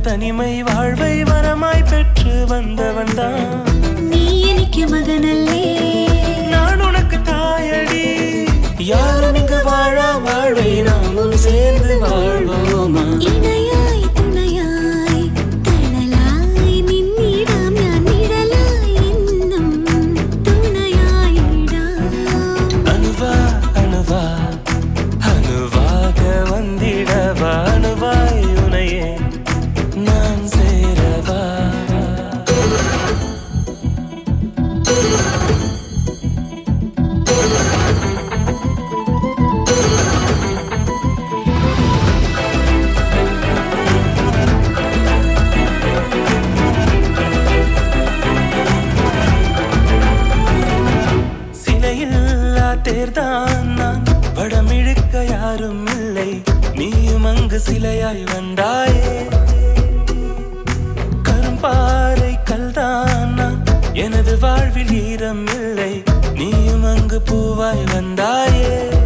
தனிமை வாழ்வை வரமாய் பெற்று வந்தவன்தான் நீ எனக்கு மகனல்லே நான் உனக்கு தாயடி யாரும் இங்கு வாழா வாழ்வை நாமும் சேர்ந்து வாழ்வோமா இணையாய் துணையாய் தணலாய் நின்னிடம் நான் நிழலாய் இன்னும் துணையாயிடாம் அணுவா அணுவா அணுவாக வந்திடவா அணுவாய் உனையே நான் சேரவா சிலையில்லா தேர்தான் நான் வடமிழுக்க யாரும் இல்லை நீயும் அங்கு சிலையாய் வந்தாயே கரும்பாறை கல்தான் நான் எனது வாழ்வில் ஈரம் இல்லை நீயும் அங்கு பூவாய் வந்தாயே